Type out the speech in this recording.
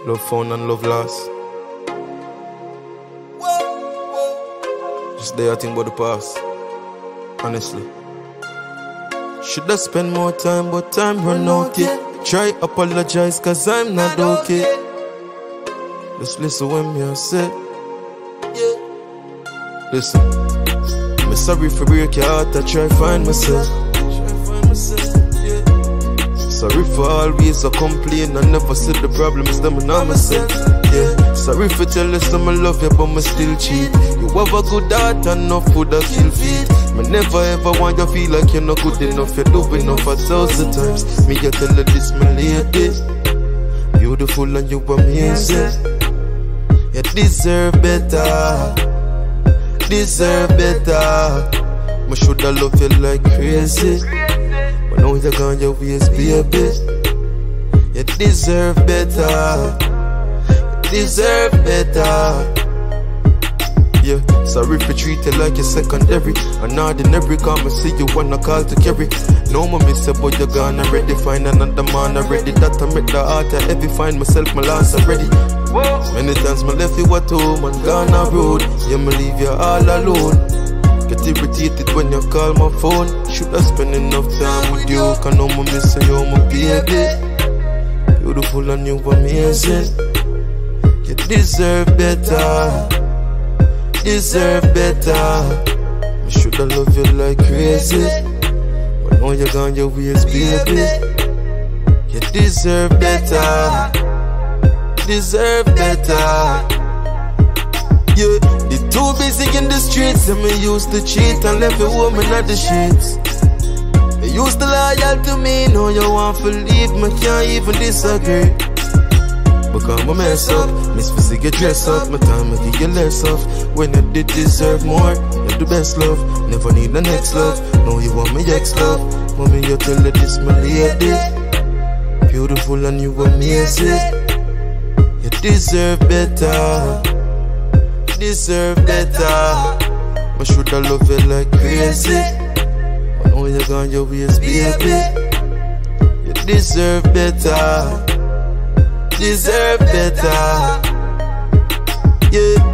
Love found and love lost. Just there I think about the past. Honestly. Should I spend more time, but time run out, yeah. Try apologize, cause I'm not okay. Just listen when me I say. Listen, I'm sorry for break your heart, I try find myself. Sorry for always I complain, I never said the problem is them and I myself. Yeah, sorry for telling them I love you, but me still cheat. You have a good heart and enough food that kill feed. Me never ever want you feel like you're not good enough. You're doing enough 1,000 times. Me you tell her this, my lady. Beautiful and you amazing. You deserve better. Deserve better. Me shoulda love you like crazy. But now you're gone your ways, baby. You deserve better. You deserve better. Yeah, sorry for treat you like you're secondary. An ordinary, come and see you wanna call to carry. No more miss you, but you're gone already. Find another man already. That I make the heart I heavy. Find myself, my last already. Many times my left you at home and gone a road. Yeah, me leave you all alone. Get irritated when you call my phone. Should I spend enough time with you? Can no more miss you, my baby. Beautiful and you amazing. You deserve better. Deserve better. I shoulda love you like crazy. But now you're gone your ways, baby. You deserve better. Deserve better. Yeah, they too busy in the streets, and me used to cheat and left a woman at the sheets. You used to loyal to me, now you want to leave me, can't even disagree. Because I mess up, miss Fizzy get dressed up, my time I give you less of. When you did deserve more, you're the best love. Never need the next love, now you want me ex-love. Mommy, you tell her this, my lady. Beautiful and you amazing. You deserve better. Deserve better. I shoulda love you like crazy. But now you're gone your ways, baby. You deserve better. Deserve better. Yeah.